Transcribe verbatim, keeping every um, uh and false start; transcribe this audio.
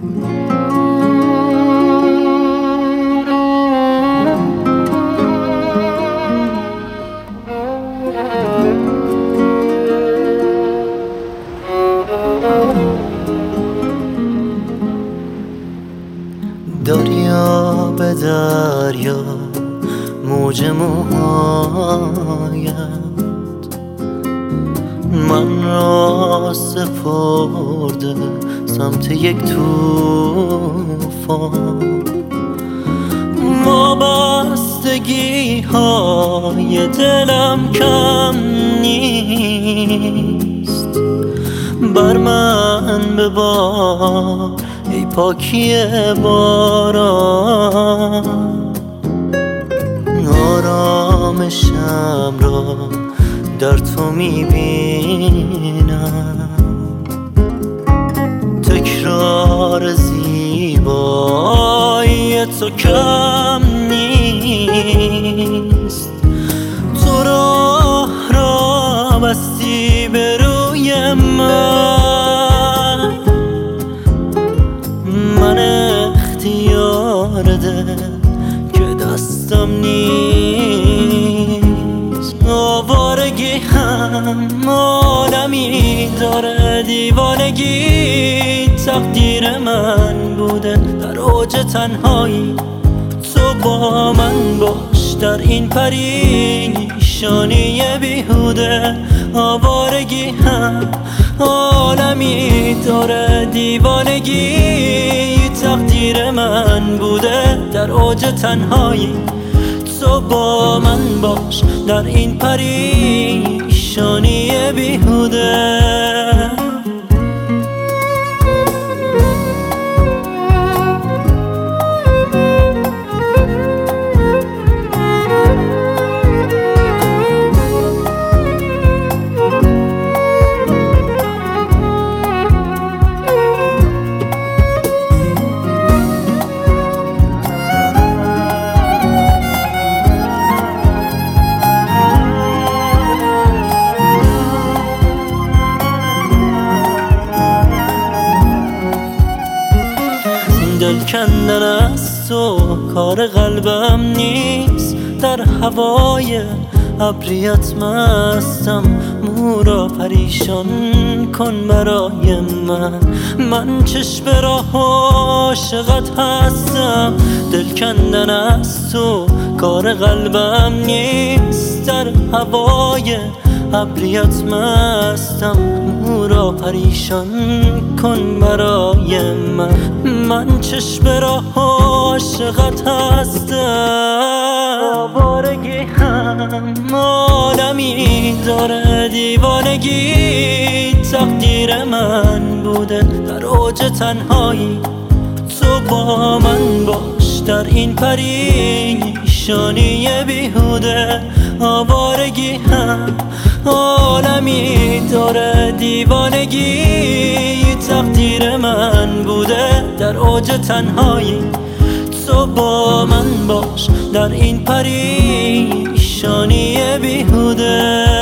دریا به دریا موج موهایت من را سپرده سمت یک طوفان. وابستگی های دلم کم نیست، بر من ببار ای پاکی باران. آرامشم را در تو میبینم، تکرار زیبایی تو کم نیست. تو راه را بستی به روی من، من اختیار دل که دستم نیست. آوارگی هم عالمی داره، دیوانگی تقدیر من بوده. در اوج تنهایی تو با من باش، در این پریشانی بیهوده. آوارگی هم عالمی داره، دیوانگی تقدیر من بوده. در اوج تنهایی تو با من باش، در این پریشانی بیهوده. دل کندن از تو کار قلبم نیست، در هوای ابریت مستم. مو را پریشان کن برای من، من چشم راه عاشقت هستم. دل کندن از تو کار قلبم نیست، در هوای ابریت مستم. مو را پریشان کن برای من، من چشم راه عاشقت هستم. آوارگی هم عالمی داره، دیوانگی تقدیر من بوده. در اوج تنهایی تو با من باش، در این پریشانی بیهوده. آوارگی هم عالمی داره، دیوانگی تقدیر من بوده. در اوج تنهایی تو با من باش، در این پریشانی بیهوده.